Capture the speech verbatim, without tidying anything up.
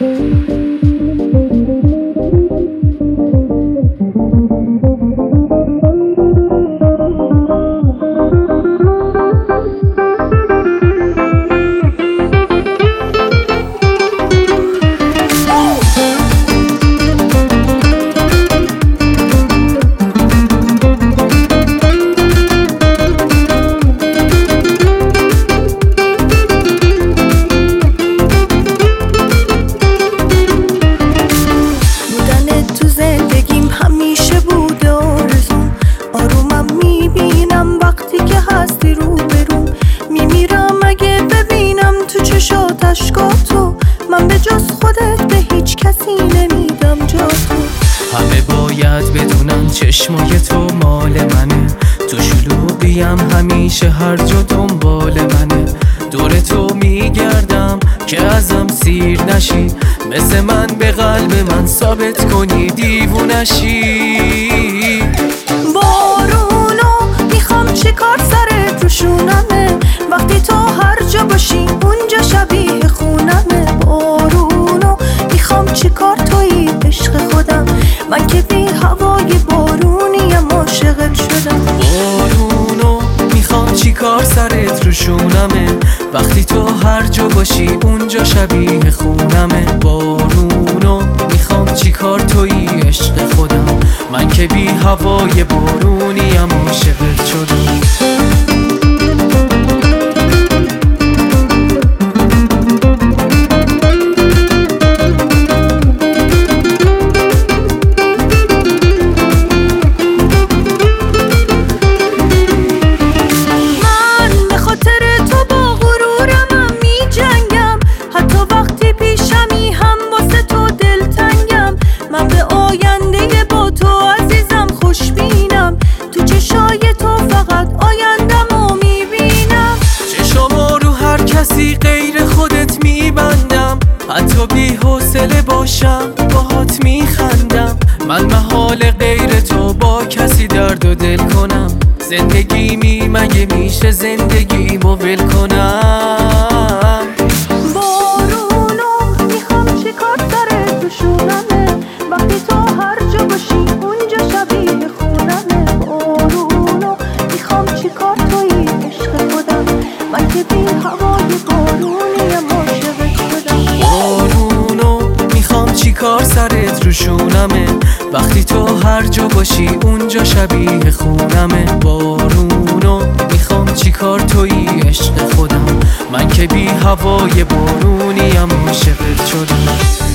من به جز خودت به هیچ کسی نمیدم جا تو. همه باید بدونن چشمای تو مال منه، تو شلوغیم همیشه هر جا دنبال منه. دور تو میگردم که ازم سیر نشی، مثل من به قلب من ثابت کنی دیوونشی. بارونو میخوام چی کار سرت روشونمه، وقتی تو هر جا باشی اونجا شبیه خونمه. بارونو میخوام چی کار تویی عشق خودم، من که بی هوای بارونیم عاشقت شدم. بارونو میخوام چی کار سرت روشونمه، وقتی تو هر جا باشی اونجا شبیه خونمه. بارونو میخوام چی کار تویی عشق خودم، من که بی هوای بارونیم عاشقت شدم. غیر خودت میبندم، حتی بی حوصله باشم باهات میخندم. من محال غیر تو با کسی درد و دل کنم، زندگی می مگه میشه زندگیمو ول کنم. بارونو میخوام چی کار سرت روشونمه، وقتی تو هر جا باشی اونجا شبیه خونمه. بارونو میخوام چی کار تویی عشق خودم، من که بی هوای بارونیم عاشقت شدم. بارونو میخوام چی کار سرت روشونمه، وقتی تو هر جا باشی اونجا شبیه خونمه. بارونو میخوام چی کار تویی عشق خودم، من که بی هوای بارونیم عاشقت شدم.